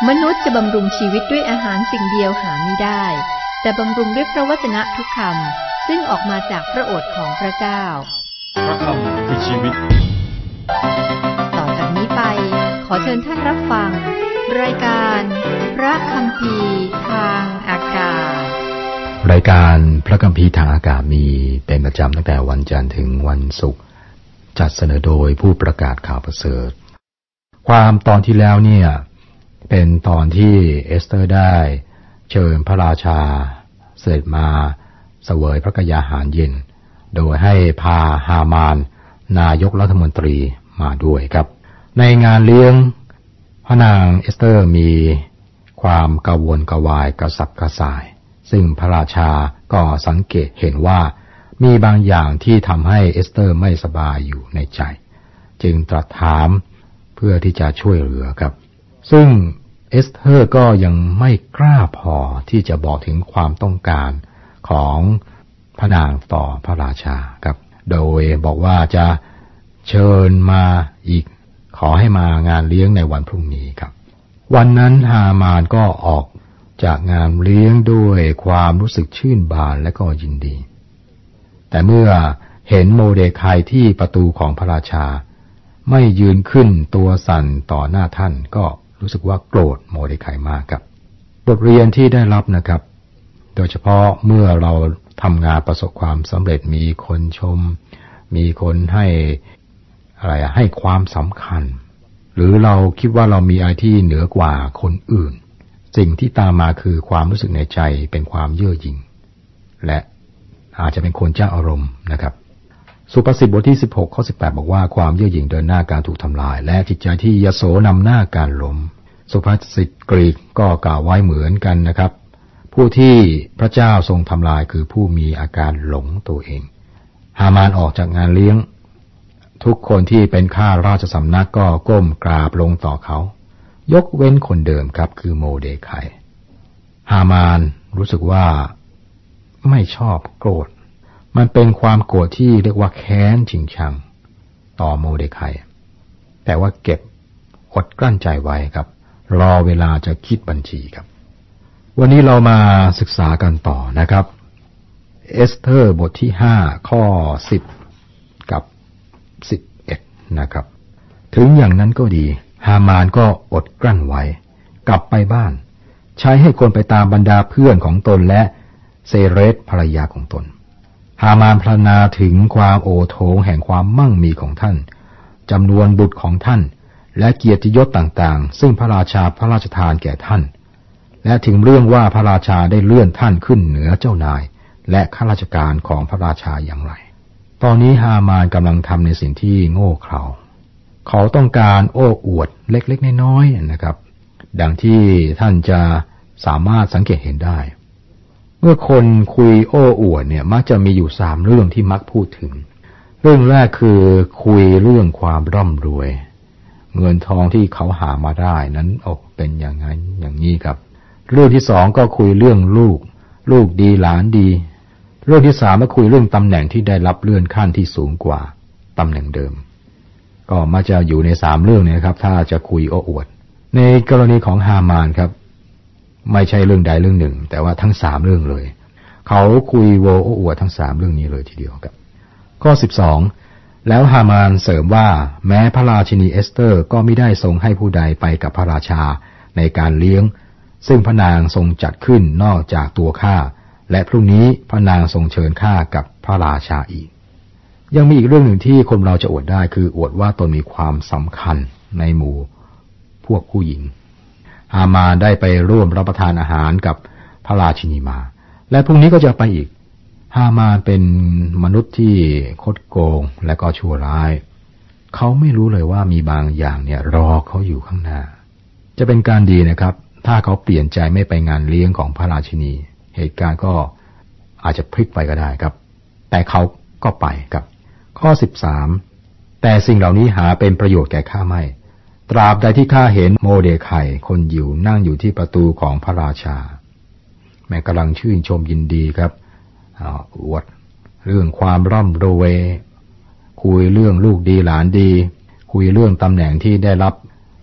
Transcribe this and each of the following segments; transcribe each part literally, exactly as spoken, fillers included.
มนุษย์จะบำรุงชีวิตด้วยอาหารสิ่งเดียวหาไม่ได้แต่บำรุงด้วยพระวจนะทุกคำซึ่งออกมาจากพระโอษฐ์ของพระเจ้าพระคำคือชีวิตต่อจากนี้ไปขอเชิญท่านรับฟังรายการพระคัมภีร์ทางอากาศรายการพระคัมภีร์ทางอากาศมีเป็นประจำตั้งแต่วันจันทร์ถึงวันศุกร์จัดเสนอโดยผู้ประกาศข่าวประเสริฐความตอนที่แล้วเนี่ยเป็นตอนที่เอสเตอร์ได้เชิญพระราชาเสด็จมาเสวยพระกยาหารเย็นโดยให้พาฮามานนายกรัฐมนตรีมาด้วยครับในงานเลี้ยงพระนางเอสเตอร์มีความกังวลกวายกระสับกระส่ายซึ่งพระราชาก็สังเกตเห็นว่ามีบางอย่างที่ทำให้เอสเตอร์ไม่สบายอยู่ในใจจึงตรัสถามเพื่อที่จะช่วยเหลือครับซึ่งเอสเธอร์ก็ยังไม่กล้าพอที่จะบอกถึงความต้องการของพระนางต่อพระราชาครับโดยบอกว่าจะเชิญมาอีกขอให้มางานเลี้ยงในวันพรุ่งนี้ครับวันนั้นฮามานก็ออกจากงานเลี้ยงด้วยความรู้สึกชื่นบานและก็ยินดีแต่เมื่อเห็นโมเดคายที่ประตูของพระราชาไม่ยืนขึ้นตัวสั่นต่อหน้าท่านก็รู้สึกว่าโกรธโมเดคายมากครับบทเรียนที่ได้รับนะครับโดยเฉพาะเมื่อเราทำงานประสบความสำเร็จมีคนชมมีคนให้อะไรให้ความสำคัญหรือเราคิดว่าเรามีอะไรที่เหนือกว่าคนอื่นสิ่งที่ตามมาคือความรู้สึกในใจเป็นความเย่อหยิ่งและอาจจะเป็นคนเจ้าอารมณ์นะครับสุภาษิตบทที่สิบหกข้อสิบแปดบอกว่าความเย่อหยิ่งเดินหน้าการถูกทำลายและจิตใจที่ยโสนำหน้าการล้มสุภาษิตกรีกก็กล่าวไว้เหมือนกันนะครับผู้ที่พระเจ้าทรงทำลายคือผู้มีอาการหลงตัวเองฮามานออกจากงานเลี้ยงทุกคนที่เป็นข้าราชสำนักก็ก้มกราบลงต่อเขายกเว้นคนเดิมครับคือโมเดคายฮามานรู้สึกว่าไม่ชอบโกรธมันเป็นความโกรธที่เรียกว่าแค้นชิงชังต่อโมเดคายแต่ว่าเก็บอดกลั้นใจไว้ครับรอเวลาจะคิดบัญชีครับวันนี้เรามาศึกษากันต่อนะครับเอสเธอร์บทที่ห้าข้อสิบกับสิบเอ็ดนะครับถึงอย่างนั้นก็ดีฮามานก็อดกลั้นไว้กลับไปบ้านใช้ให้คนไปตามบรรดาเพื่อนของตนและเซเรสภรรยาของตนฮามานพรรณนาถึงความโอโถงแห่งความมั่งมีของท่านจำนวนบุตรของท่านและเกียรติยศต่างๆซึ่งพระราชาพระราชทานแก่ท่านและถึงเรื่องว่าพระราชาได้เลื่อนท่านขึ้นเหนือเจ้านายและข้าราชการของพระราชาอย่างไรตอนนี้ฮามานกำลังทำในสิ่งที่โง่เขลาเขาต้องการโอ้อวดเล็กๆน้อยๆนะครับดังที่ท่านจะสามารถสังเกตเห็นได้เมื่อคนคุยโอ้อวดเนี่ยมักจะมีอยู่สามเรื่องที่มักพูดถึงเรื่องแรกคือคุยเรื่องความร่ำรวยเงินทองที่เขาหามาได้นั้นโอ้เป็นอย่างนั้นอย่างนี้ครับเรื่องที่สองก็คุยเรื่องลูกลูกดีหลานดีเรื่องที่สามก็คุยเรื่องตำแหน่งที่ได้รับเลื่อนขั้นที่สูงกว่าตำแหน่งเดิมก็มักจะอยู่ในสามเรื่องนี้ครับถ้าจะคุยโอ้อวดในกรณีของฮามานครับไม่ใช่เรื่องใดเรื่องหนึ่งแต่ว่าทั้งสามเรื่องเลยเขาคุยโวโอ้อวดทั้งสามเรื่องนี้เลยทีเดียวครับข้อสิบสองแล้วฮามานเสริมว่าแม้พระราชินีเอสเตอร์ก็ไม่ได้ทรงให้ผู้ใดไปกับพระราชาในการเลี้ยงซึ่งพระนางทรงจัดขึ้นนอกจากตัวข้าและพรุ่งนี้พระนางทรงเชิญข้ากับพระราชาอีกยังมีอีกเรื่องหนึ่งที่คนเราจะอวดได้คืออวดว่าตนมีความสำคัญในหมู่พวกผู้หญิงฮามานได้ไปร่วมรับประทานอาหารกับพระราชินีมาและพรุ่งนี้ก็จะไปอีกฮามานเป็นมนุษย์ที่คดโกงและก็ชั่วร้ายเขาไม่รู้เลยว่ามีบางอย่างเนี่ยรอเขาอยู่ข้างหน้าจะเป็นการดีนะครับถ้าเขาเปลี่ยนใจไม่ไปงานเลี้ยงของพระราชินีเหตุการณ์ก็อาจจะพลิกไปก็ได้ครับแต่เขาก็ไปครับข้อสิบสามแต่สิ่งเหล่านี้หาเป็นประโยชน์แก่ข้าไม่ตราบใดที่ข้าเห็นโมเดคายคนยิวนั่งอยู่ที่ประตูของพระราชาแม้กำลังชื่นชมยินดีครับอวดเรื่องความร่ำรวยคุยเรื่องลูกดีหลานดีคุยเรื่องตำแหน่งที่ได้รับ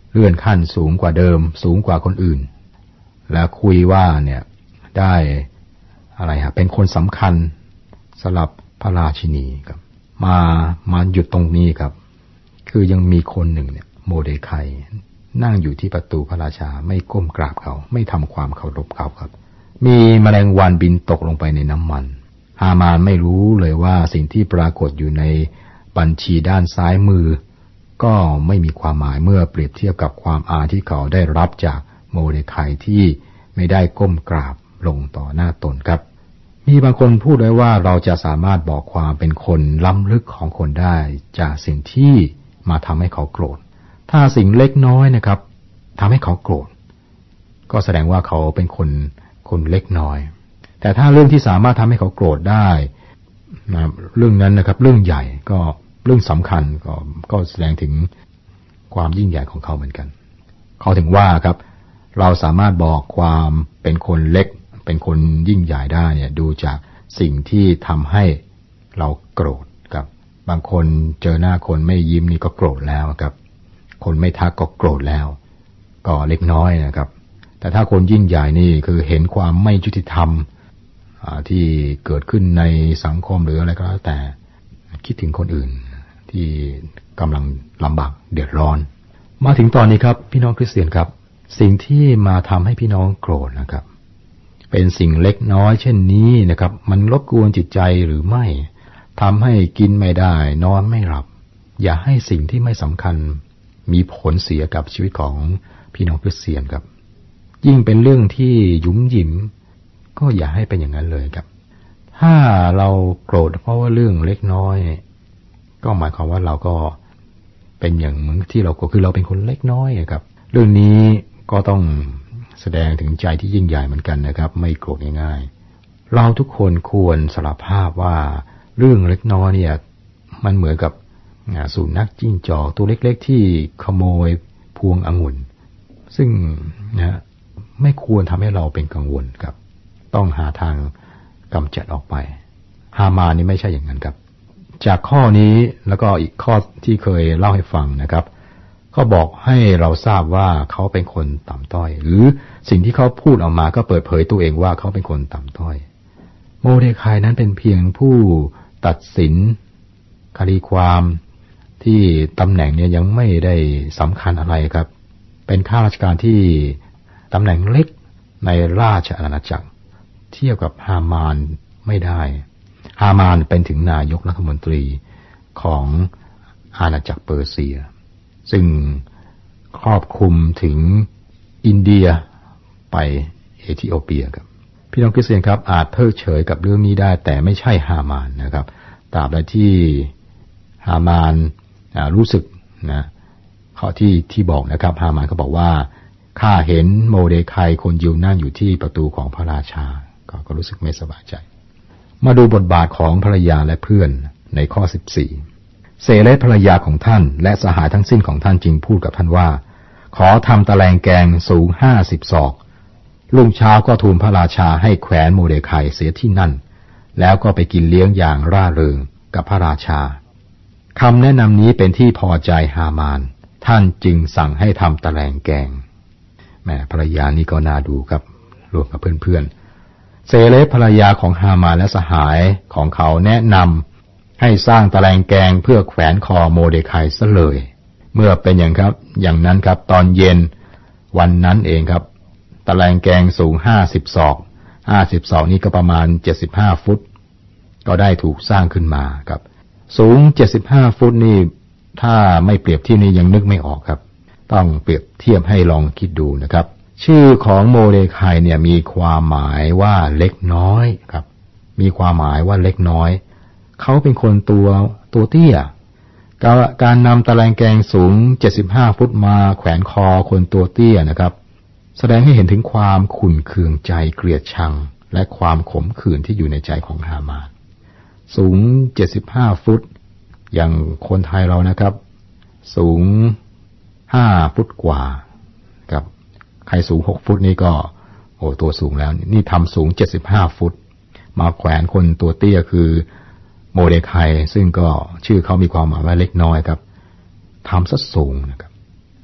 เลื่อนขั้นสูงกว่าเดิมสูงกว่าคนอื่นและคุยว่าเนี่ยได้อะไรฮะเป็นคนสำคัญสำหรับพระราชินีครับมามาหยุดตรงนี้ครับคือยังมีคนหนึ่งเนี่ยโมเดไคนั่งอยู่ที่ประตูพระราชาไม่ก้มกราบเขาไม่ทำความเคารพเขาครับมีแมลงวันบินตกลงไปในน้ำมันฮามานไม่รู้เลยว่าสิ่งที่ปรากฏอยู่ในบัญชีด้านซ้ายมือก็ไม่มีความหมายเมื่อเปรียบเทียบกับความอาที่เขาได้รับจากโมเดไคที่ไม่ได้ก้มกราบลงต่อหน้าตนครับมีบางคนพูดไว้ว่าเราจะสามารถบอกความเป็นคนล้ำลึกของคนได้จากสิ่งที่มาทำให้เขาโกรธถ้าสิ่งเล็กน้อยนะครับทำให้เขาโกรธก็แสดงว่าเขาเป็นคนคนเล็กน้อยแต่ถ้าเรื่องที่สามารถทำให้เขาโกรธได้นะเรื่องนั้นนะครับเรื่องใหญ่ก็เรื่องสำคัญก็ก็แสดงถึงความยิ่งใหญ่ของเขาเหมือนกันเขาถึงว่าครับเราสามารถบอกความเป็นคนเล็กเป็นคนยิ่งใหญ่ได้เนี่ยดูจากสิ่งที่ทำให้เราโกรธครับบางคนเจอหน้าคนไม่ยิ้มนี่ก็โกรธแล้วครับคนไม่ทักก็โกรธแล้วก็เล็กน้อยนะครับแต่ถ้าคนยิ่งใหญ่นี่คือเห็นความไม่ยุติธรรมที่เกิดขึ้นในสังคมหรืออะไรก็แล้วแต่คิดถึงคนอื่นที่กำลังลำบากเดือดร้อนมาถึงตอนนี้ครับพี่น้องคริสเตียนครับสิ่งที่มาทำให้พี่น้องโกรธนะครับเป็นสิ่งเล็กน้อยเช่นนี้นะครับมันรบกวนจิตใจหรือไม่ทำให้กินไม่ได้นอนไม่หลับอย่าให้สิ่งที่ไม่สำคัญมีผลเสียกับชีวิตของพี่น้องคริสเตียนครับยิ่งเป็นเรื่องที่หยุมหยิมก็อย่าให้เป็นอย่างนั้นเลยครับถ้าเราโกรธเพราะว่าเรื่องเล็กน้อยก็หมายความว่าเราก็เป็นอย่างเหมือนที่เราก็คือเราเป็นคนเล็กน้อยครับเรื่องนี้ก็ต้องแสดงถึงใจที่ยิ่งใหญ่เหมือนกันนะครับไม่โกรธง่ายๆเราทุกคนควรสารภาพว่าเรื่องเล็กน้อยเนี่ยมันเหมือนกับสุนัขจิ้งจอกตัวเล็กๆที่ขโมยพวงองุ่นซึ่งนะไม่ควรทำให้เราเป็นกังวลครับต้องหาทางกำจัดออกไปฮามานนี่ไม่ใช่อย่างนั้นครับจากข้อนี้แล้วก็อีกข้อที่เคยเล่าให้ฟังนะครับก็บอกให้เราทราบว่าเขาเป็นคนต่ำต้อยหรือสิ่งที่เขาพูดออกมาก็เปิดเผยตัวเองว่าเขาเป็นคนต่ำต้อยโมเดไคนั้นเป็นเพียงผู้ตัดสินคดีความที่ตำแหน่งเนี่ยยังไม่ได้สำคัญอะไรครับเป็นข้าราชการที่ตำแหน่งเล็กในราชอาณาจักรเทียบกับฮามานไม่ได้ฮามานเป็นถึงนายกรัฐมนตรีของอาณาจักรเปอร์เซียซึ่งครอบคลุมถึงอินเดียไปเอธิโอเปียครับพี่น้องคริสเตียนครับอาจเพิกเฉยกับเรื่องนี้ได้แต่ไม่ใช่ฮามานนะครับตราบใดที่ฮามานรู้สึกนะข้อที่ที่บอกนะครับฮามานก็บอกว่าข้าเห็นโมเดไคคนยิวนั่งอยู่ที่ประตูของพระราชาก็ก็รู้สึกไม่สบายใจมาดูบทบาทของภรรยาและเพื่อนในข้อสิบสี่เซเลสภรรยาของท่านและสหายทั้งสิ้นของท่านจึงพูดกับท่านว่าขอทำตะแลงแกงสูงห้าสิบศอกรุ่งเช้าก็ทูลพระราชาให้แขวนโมเดไคเสียที่นั่นแล้วก็ไปกินเลี้ยงอย่างร่าเริงกับพระราชาคำแนะนำนี้เป็นที่พอใจฮามานท่านจึงสั่งให้ทำตะแลงแกงแม่ภรรยานี่ก็น่าดูครับรวมกับเพื่อนๆเซเลสภรรยาของฮามานและสหายของเขาแนะนำให้สร้างตะแลงแกงเพื่อแขวนคอโมเดไคซะเลยเมื่อเป็นอย่างครับอย่างนั้นครับตอนเย็นวันนั้นเองครับตะแลงแกงสูงห้าสิบศอกห้าสิบศอกนี้ก็ประมาณเจ็ดสิบห้าฟุตก็ได้ถูกสร้างขึ้นมาครับสูงเจ็ดสิบห้าฟุตนี่ถ้าไม่เปรียบเทียบนี่ยังนึกไม่ออกครับต้องเปรียบเทียบให้ลองคิดดูนะครับชื่อของโมเดไคเนี่ยมีความหมายว่าเล็กน้อยครับมีความหมายว่าเล็กน้อยเขาเป็นคนตัวตัวเตี้ยการนำตะแลงแกงสูงเจ็ดสิบห้าฟุตมาแขวนคอคนตัวเตี้ยนะครับแสดงให้เห็นถึงความขุ่นเคืองใจเกลียดชังและความขมขื่นที่อยู่ในใจของฮามานสูงเจ็ดสิบห้าฟุตอย่างคนไทยเรานะครับสูงห้าฟุตกว่าครับใครสูงหกฟุตนี่ก็โอ้ตัวสูงแล้วนี่ทำสูงเจ็ดสิบห้าฟุตมาแขวนคนตัวเตี้ยคือโมเดไคซึ่งก็ชื่อเขามีความหมายว่าเล็กน้อยครับทำซะสูงนะครับ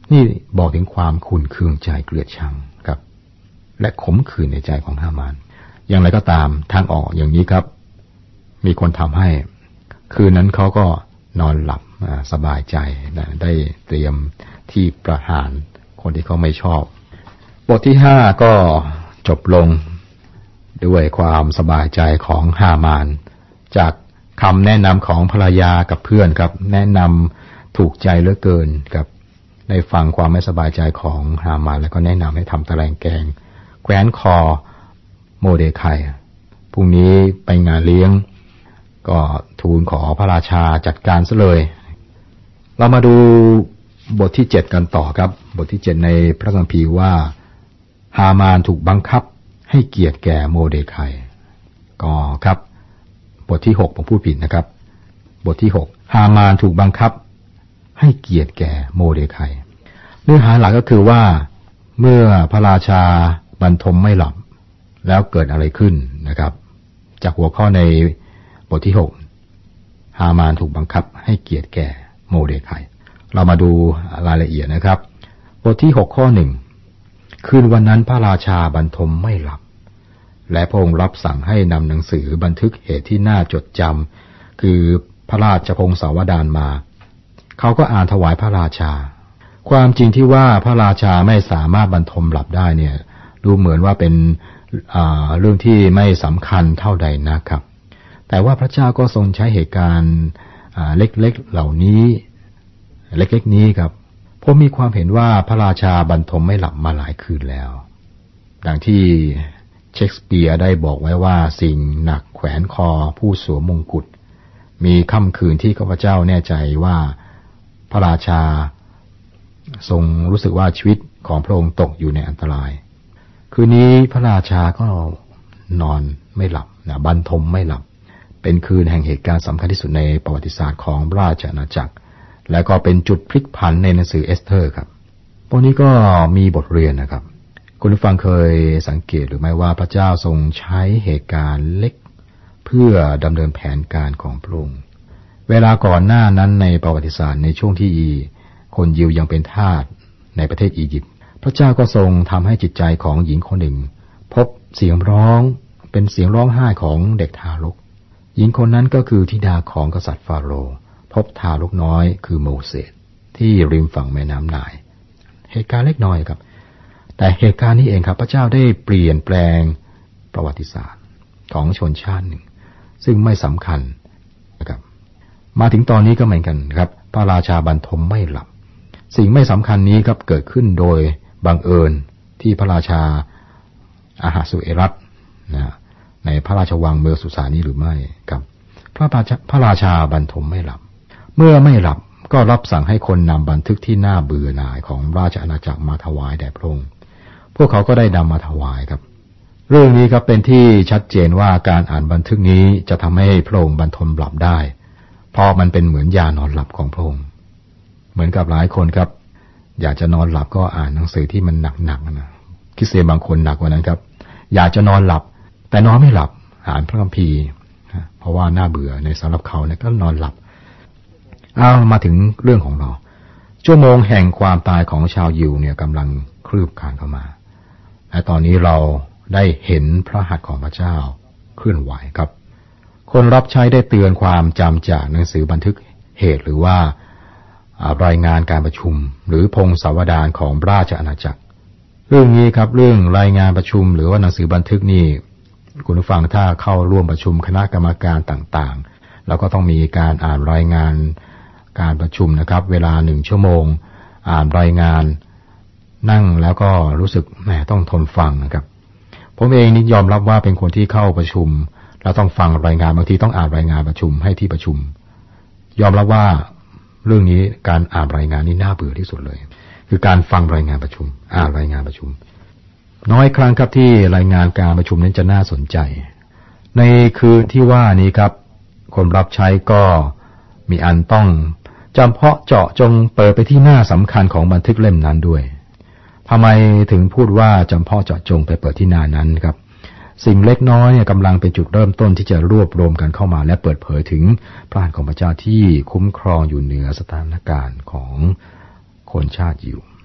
นี่บอกถึงความขุ่นเคืองใจเกลียดชังครับและขมขื่นในใจของฮามานอย่างไรก็ตามทางออกอย่างนี้ครับมีคนทำให้คืนนั้นเขาก็นอนหลับสบายใจนะได้เตรียมที่ประหารคนที่เขาไม่ชอบบทที่ห้าก็จบลงด้วยความสบายใจของฮามานจากคำแนะนำของภรรยากับเพื่อนครับแนะนำถูกใจเหลือเกินครับได้ฟังความไม่สบายใจของฮามานแล้วก็แนะนำให้ทำตะแลงแกงแขวนคอโมเดคายพรุ่งนี้ไปงานเลี้ยงก็ทูลขอพระราชาจัดการซะเลยเรามาดูบทที่เจ็ดกันต่อครับบทที่เจ็ดในพระคัมภีร์ว่าฮามานถูกบังคับให้เกียรติแก่โมเดคายก็ครับบทที่หกผมพูดผิดนะครับบทที่หกฮามานถูกบังคับให้เกียรติแก่โมเดคายเนื้อหาหลักก็คือว่าเมื่อพระราชาบรรทมไม่หลับแล้วเกิดอะไรขึ้นนะครับจากหัวข้อในบทที่หกฮามานถูกบังคับให้เกียรติแก่โมเดคายเรามาดูรายละเอียดนะครับบทที่หกข้อหนึ่งคืนวันนั้นพระราชาบรรทมไม่หลับและพระองค์รับสั่งให้นำหนังสือบันทึกเหตุที่น่าจดจำคือพระราชพงศาวดารมาเขาก็อ่านถวายพระราชาความจริงที่ว่าพระราชาไม่สามารถบรรทมหลับได้เนี่ยดูเหมือนว่าเป็นเรื่องที่ไม่สำคัญเท่าใดนะครับแต่ว่าพระเจ้าก็ทรงใช้เหตุการณ์เล็กๆเหล่านี้เล็กๆนี้ครับผมมีความเห็นว่าพระราชาบรรทมไม่หลับมาหลายคืนแล้วดังที่เชคสเปียร์ได้บอกไว้ว่าสิ่งหนักแขวนคอผู้สวมมงกุฎมีค่ำคืนที่ข้าพเจ้าแน่ใจว่าพระราชาทรงรู้สึกว่าชีวิตของพระองค์ตกอยู่ในอันตรายคืนนี้พระราชาก็นอนไม่หลับนะบรรทมไม่หลับเป็นคืนแห่งเหตุการณ์สำคัญที่สุดในประวัติศาสตร์ของราชอาณาจักรและก็เป็นจุดพลิกผันในหนังสือเอสเธอร์ครับพวกนี้ก็มีบทเรียนนะครับคุณผู้ฟังเคยสังเกตหรือไม่ว่าพระเจ้าทรงใช้เหตุการณ์เล็กเพื่อดำเนินแผนการของพระองค์เวลาก่อนหน้านั้นในประวัติศาสตร์ในช่วงที่คนยิวยังเป็นทาสในประเทศอียิปต์พระเจ้าก็ทรงทำให้จิตใจของหญิงคนหนึ่งพบเสียงร้องเป็นเสียงร้องไห้ของเด็กทารกหญิงคนนั้นก็คือธิดาของกษัตริย์ฟาโรห์พบทารกน้อยคือโมเสสที่ริมฝั่งแม่น้ำไนล์เหตุการณ์เล็กน้อยครับแต่เหตุการณ์นี้เองครับพระเจ้าได้เปลี่ยนแปลงประวัติศาสตร์ของชนชาติหนึ่งซึ่งไม่สำคัญนะครับมาถึงตอนนี้ก็เหมือนกันครับพระราชาบรรทมไม่หลับสิ่งไม่สำคัญนี้ครับเกิดขึ้นโดยบังเอิญที่พระราชาอาหาสุเอรัสนะในพระราชวังเมืองสุสานี้หรือไม่ครับพระราชาพระราชาบรรทมไม่หลับเมื่อไม่หลับก็รับสั่งให้คนนำบันทึกที่น่าเบื่อหน่ายของราชอาณาจักรมาถวายแด่พระองค์พวกเขาก็ได้นำมาถวายครับเรื่องนี้ครับเป็นที่ชัดเจนว่าการอ่านบันทึกนี้จะทำให้พระองค์บรรทมหลับได้เพราะมันเป็นเหมือนยานอนหลับของพระองค์เหมือนกับหลายคนครับอยากจะนอนหลับก็อ่านหนังสือที่มันหนักๆนะคริสเตียนบางคนหนักกว่านั้นครับอยากจะนอนหลับแต่นอนไม่หลับอ่านพระคัมภีร์เพราะว่าน่าเบื่อในสำหรับเขาเนี่ยก็นอนหลับเอามาถึงเรื่องของเราชั่วโมงแห่งความตายของชาวยิวเนี่ยกำลังคลืบคลานเข้ามาและตอนนี้เราได้เห็นพระหัตถ์ของพระเจ้าเคลื่อนไหวครับคนรับใช้ได้เตือนความจำจากหนังสือบันทึกเหตุหรือว่ารายงานการประชุมหรือพงศาวดารของราชอาณาจักรเรื่องนี้ครับเรื่องรายงานประชุมหรือว่าหนังสือบันทึกนี่คุณผู้ฟังถ้าเข้าร่วมประชุมคณะกรรมการต่างๆเราก็ต้องมีการอ่านรายงานการประชุมนะครับเวลาหนึ่งชั่วโมงอ่านรายงานนั่งแล้วก็รู้สึกแหมต้องทนฟังนะครับผมเองนี่ยอมรับว่าเป็นคนที่เข้าประชุมแล้วต้องฟังรายงานบางทีต้องอ่านรายงานประชุมให้ที่ประชุมยอมรับว่าเรื่องนี้การอ่านรายงานนี่น่าเบื่อที่สุดเลยคือการฟังรายงานประชุมอ่านรายงานประชุมน้อยครั้งครับที่รายงานการประชุมนั้นจะน่าสนใจในคืนที่ว่านี้ครับคนรับใช้ก็มีอันต้องจำเพาะเจาะจงเปิดไปที่หน้าสำคัญของบันทึกเล่มนั้นด้วยทำไมถึงพูดว่าจำเพาะเจาะจงไปเปิดที่หน้านั้นครับสิ่งเล็กน้อยเนี่ยกำลังเป็นจุดเริ่มต้นที่จะรวบรวมกันเข้ามาและเปิดเผยถึงพระหัตถ์ของพระเจ้าที่คุ้มครองอยู่เหนือสถานการณ์ของคนชาติยิว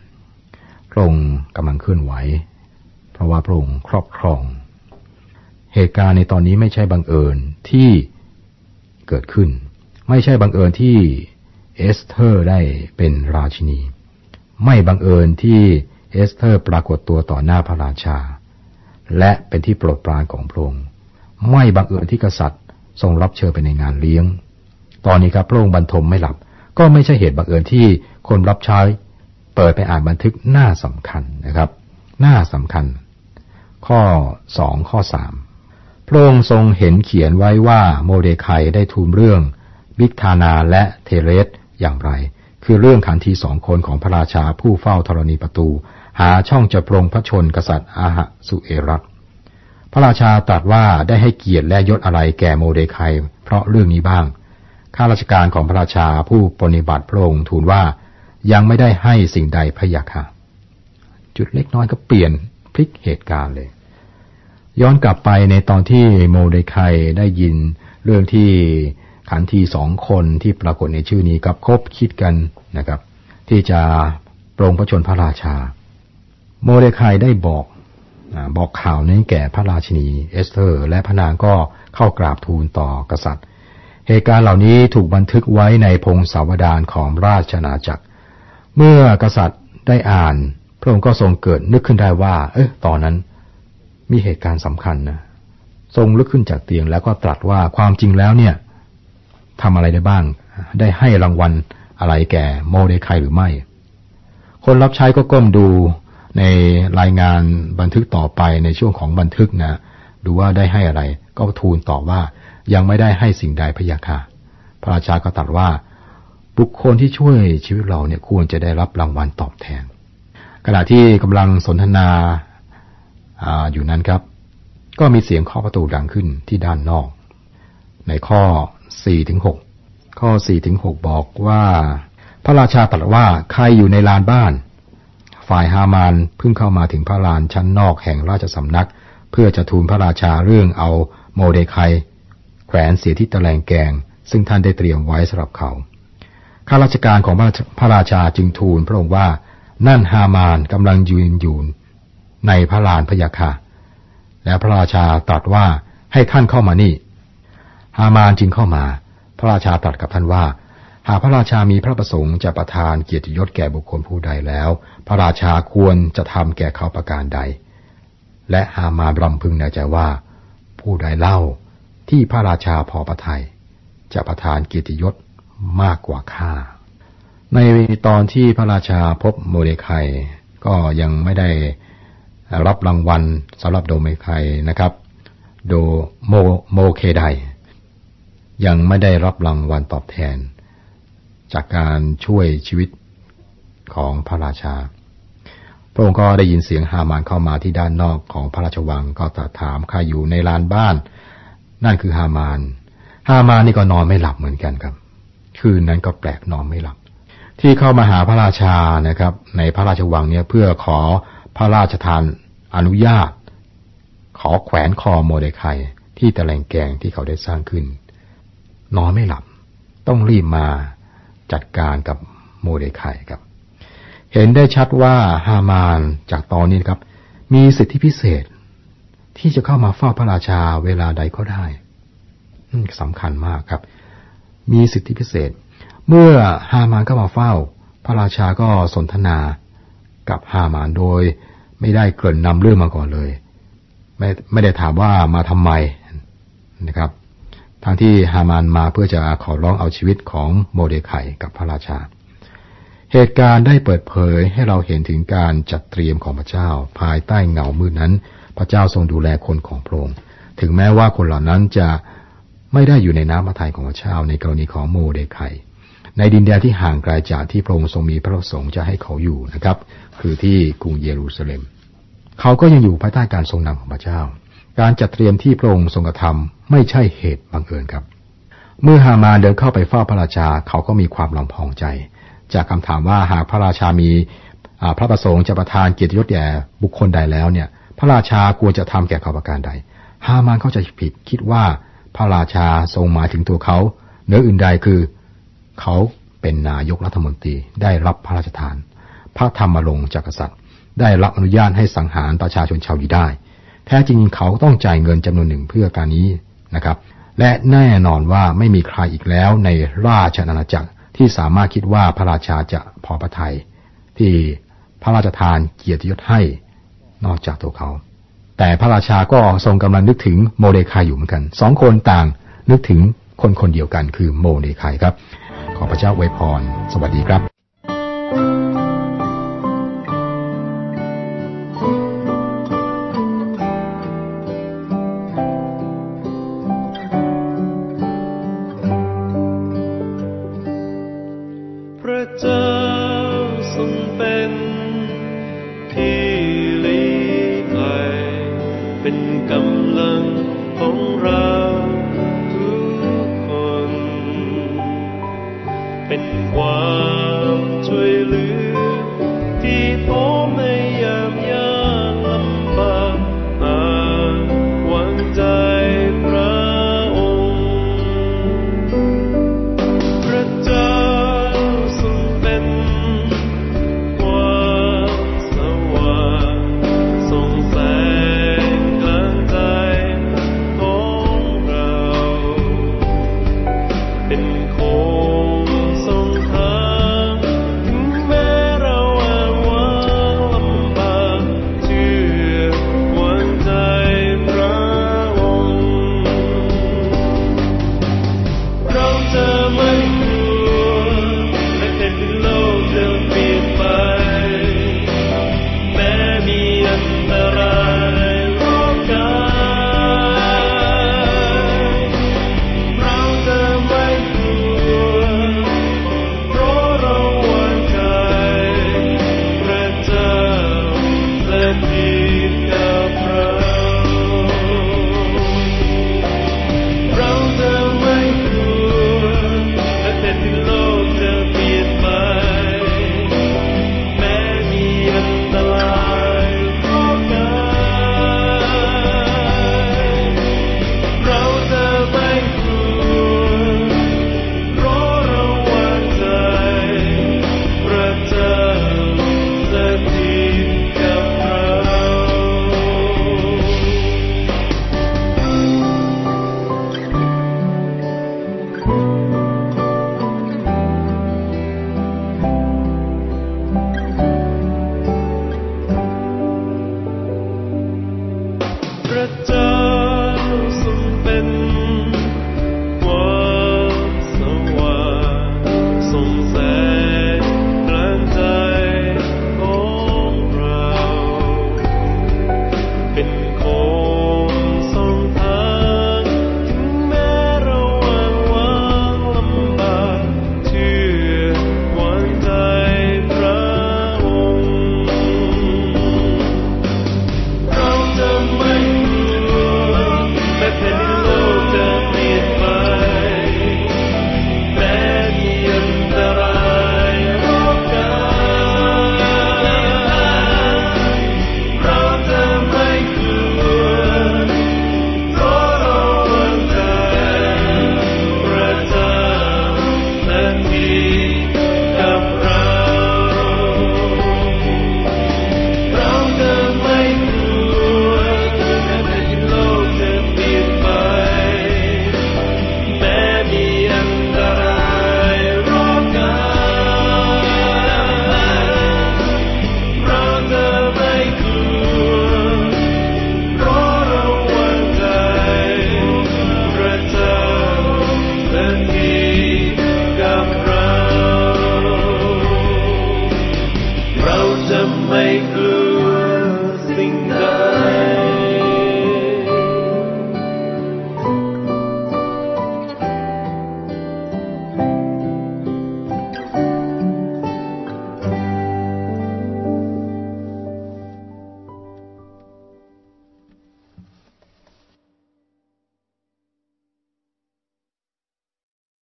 พระองค์กำลังเคลื่อนไหวเพราะว่าพระองค์ครอบครองเหตุการณ์ในตอนนี้ไม่ใช่บังเอิญที่เกิดขึ้นไม่ใช่บังเอิญที่เอสเธอร์ได้เป็นราชินีไม่บังเอิญที่เอสเธอร์ปรากฏตัวต่อหน้าพระราชาและเป็นที่โปรดปรานของพระองค์ไม่บังเอิญที่กษัตริย์ทรงรับเชิญไปในงานเลี้ยงตอนนี้ครับพระองค์บรรทมไม่หลับก็ไม่ใช่เหตุบังเอิญที่คนรับใช้เปิดไปอ่านบันทึกหน้าสำคัญนะครับหน้าสำคัญข้อสองข้อสามพระองค์ทรงเห็นเขียนไว้ว่าโมเดไคได้ทูลเรื่องบิกทานาและเทเรสอย่างไรคือเรื่องขันทีสองคนของพระราชาผู้เฝ้าธรณีประตูหาช่องจะปรงพระชนกษัตริย์อาหสุเอรัสพระราชาตรัสว่าได้ให้เกียรติและยศอะไรแก่โมเดไคเพราะเรื่องนี้บ้างข้าราชการของพระราชาผู้ปฏิบัติพระองค์ทูลว่ายังไม่ได้ให้สิ่งใดพะยะค่ะจุดเล็กน้อยก็เปลี่ยนพลิกเหตุการณ์เลยย้อนกลับไปในตอนที่โมเดไคได้ยินเรื่องที่ขันทีสองคนที่ปรากฏในชื่อนี้กับคบคิดกันนะครับที่จะปรงพระชนพระราชาโมเดไคได้บอกบอกข่าวนี้แก่พระราชินีเอสเธอร์และพระนางก็เข้ากราบทูลต่อกษัตริย์เหตุการณ์เหล่านี้ถูกบันทึกไว้ในพงศาวดารของราชอาณาจักรเมื่อกษัตริย์ได้อ่านพระองค์ก็ทรงเกิดนึกขึ้นได้ว่าเอ๊ะตอนนั้นมีเหตุการณ์สำคัญนะทรงลุกขึ้นจากเตียงแล้วก็ตรัสว่าความจริงแล้วเนี่ยทำอะไรได้บ้างได้ให้รางวัลอะไรแก่โมเดไคหรือไม่คนรับใช้ก็ก้มดูในรายงานบันทึกต่อไปในช่วงของบันทึกนะดูว่าได้ให้อะไรก็ทูลตอบว่ายังไม่ได้ให้สิ่งใดพะยะค่ะพระราชาก็ตรัสว่าบุคคลที่ช่วยชีวิตเราเนี่ยควรจะได้รับรางวัลตอบแทนขณะที่กำลังสนทนาอ่าอยู่นั้นครับก็มีเสียงเคาะประตูดังขึ้นที่ด้านนอกในข้อ สี่ถึงหก ข้อ สี่ถึงหก บอกว่าพระราชาตรัสว่าใครอยู่ในลานบ้านฝ่ายฮามานเพิ่งเข้ามาถึงพระลานชั้นนอกแห่งราชสำนักเพื่อจะทูลพระราชาเรื่องเอาโมเดไคแขวนเสียที่ตะแลงแกงซึ่งท่านได้เตรียมไว้สำหรับเขาข้าราชการของพระราชาจึงทูลพระองค์ว่านั่นฮามานกำลังยืนอยู่ในพระลานพะยะค่ะและพระราชาตรัสว่าให้ท่านเข้ามานี่ฮามานจึงเข้ามาพระราชาตรัสกับท่านว่าหากพระราชามีพระประสงค์จะประทานเกียรติยศแก่บุคคลผู้ใดแล้วพระราชาควรจะทำแก่เขาประการใดและฮามานรำพึงในใจว่าผู้ใดเล่าที่พระราชาพอพระทัยจะประทานเกียรติยศมากกว่าข้าในตอนที่พระราชาพบโมเดไคก็ยังไม่ได้รับรางวัลสำหรับโดเมไคนะครับโดโมโมเคไดยังไม่ได้รับรางวัลตอบแทนจากการช่วยชีวิตของพระราชาพระองค์ก็ได้ยินเสียงฮามานเข้ามาที่ด้านนอกของพระราชวังก็ตรัสถามใครอยู่ในลานบ้านนั่นคือฮามานฮามานนี่ก็นอนไม่หลับเหมือนกันครับคืนนั้นก็แปลกนอนไม่หลับที่เข้ามาหาพระราชานะครับในพระราชวังเนี่ยเพื่อขอพระราชทานอนุญาตขอแขวนคอโมเดไคที่ตะแลงแกงที่เขาได้สร้างขึ้นนอนไม่หลับต้องรีบมาจัดการกับโมเดไคครับเห็นได้ชัดว่าฮามานจากตอนนี้ครับมีสิทธิพิเศษที่จะเข้ามาเฝ้าพระราชาเวลาใดก็ได้สำคัญมากครับมีสิทธิพิเศษเมื่อฮามานเข้ามาเฝ้าพระราชาก็สนทนากับฮามานโดยไม่ได้เกริ่นนำเรื่องมาก่อนเลยไม่ไม่ได้ถามว่ามาทำไมนะครับทั้งที่ฮามานมาเพื่อจะขอร้องเอาชีวิตของโมเดไคกับพระราชาเหตุการณ์ได้เปิดเผยให้เราเห็นถึงการจัดเตรียมของพระเจ้าภายใต้เงามืดนั้นพระเจ้าทรงดูแลคนของพระองค์ถึงแม้ว่าคนเหล่านั้นจะไม่ได้อยู่ในน้ำพระทัยของพระเจ้าในกรณีของโมเดไคในดินแดนที่ห่างไกลจากที่พระองค์ทรงมีพระประสงค์จะให้เขาอยู่นะครับคือที่กรุงเยรูซาเล็มเขาก็ยังอยู่ภายใต้การทรงนำของพระเจ้าการจัดเตรียมที่พระองค์ทรงกระทำไม่ใช่เหตุบังเอิญครับเมื่อฮามานเดินเข้าไปเฝ้าพระราชาเขาก็มีความลำพองใจจากคำถามว่าหากพระราชามีพระประสงค์จะประทานเกียรติยศแก่บุคคลใดแล้วเนี่ยพระราชาควรจะทำแก่เขาประการใดฮามานเข้าใจผิดคิดว่าพระราชาทรงหมายถึงตัวเขาเหนืออื่นใดคือเขาเป็นนายกรัฐมนตรีได้รับพระราชทานพระธรรมรงค์จากกษัตริย์ได้รับอนุญาตให้สังหารประชาชนชาวยิวได้แท้จริงเขาต้องจ่ายเงินจำนวนหนึ่งเพื่อการนี้นะครับและแน่นอนว่าไม่มีใครอีกแล้วในราชอาณาจักรที่สามารถคิดว่าพระราชาจะพอพระทัยที่พระราชทานเกียรติยศให้นอกจากตัวเขาแต่พระราชาก็ทรงกำลังนึกถึงโมเดคายอยู่เหมือนกันสองคนต่างนึกถึงคนคนเดียวกันคือโมเดคายครับขอพระเจ้าอวยพรสวัสดีครับ